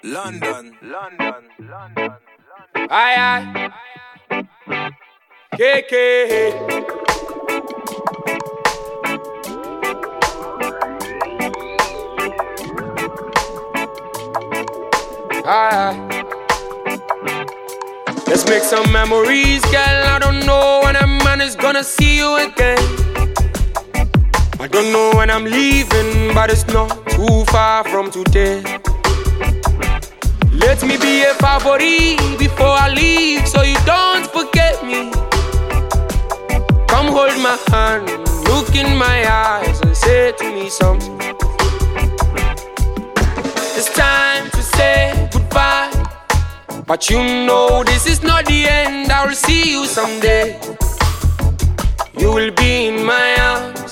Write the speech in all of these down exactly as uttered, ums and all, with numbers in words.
London, London, London, London. Aye, aye. K K. Aye. Let's make some memories, girl. I don't know when a man is gonna see you again. I don't know when I'm leaving, but it's not too far from today. Let me be a favorite before I leave, so you don't forget me. Come hold my hand, look in my eyes and say to me something. It's time to say goodbye, but you know this is not the end. I will see you someday. You will be in my arms,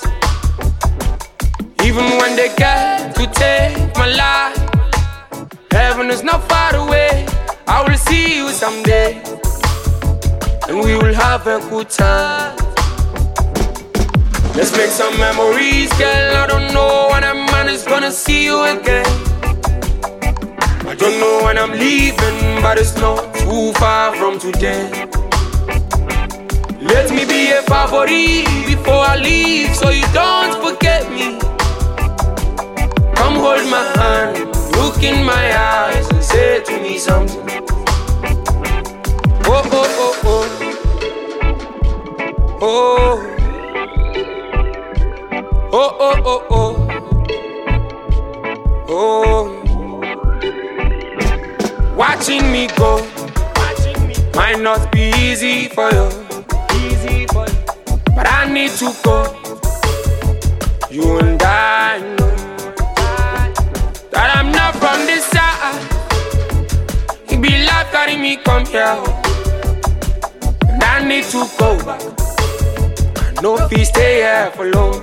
even when they get to take my life. Heaven is not far away. I will see you someday, and we will have a good time. Let's make some memories, girl. I don't know when a man is gonna see you again. I don't know when I'm leaving, but it's not too far from today. Let me be a favorite before I leave, so you don't forget me. Come hold my hand, look in my eyes and say to me something. Oh, oh, oh, oh. Oh. Oh, oh, oh, oh. Oh. Watching me go might not be easy for you, but I need to go. You and I know that I'm not from this side. It be like carrying me come here, and I need to go back. I know if we stay here for long.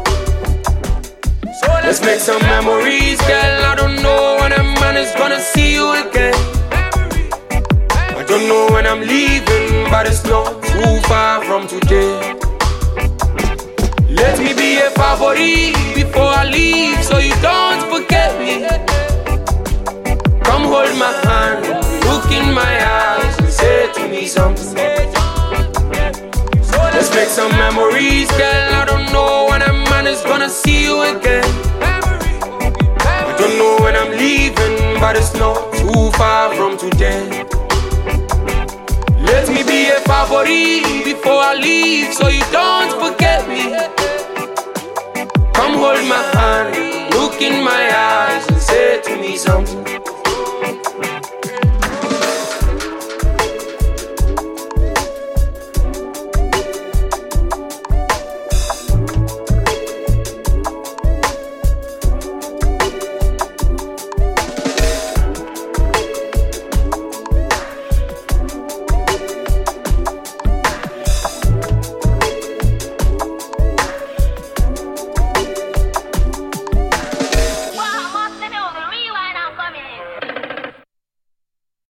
So let's make some memories, girl. I don't know when a man is gonna see you again. I don't know when I'm leaving, but it's not too far from today. Let me be a favorite before I leave, so you don't forget me. Come hold my hand, look in my eyes and say to me something. Let's make some memories, girl. I don't know when a man is gonna see you again. I don't know when I'm leaving, but it's not too far from today. Let me be a favorite before I leave, so you don't forget me. Come hold my hand, look in my eyes and say to me something.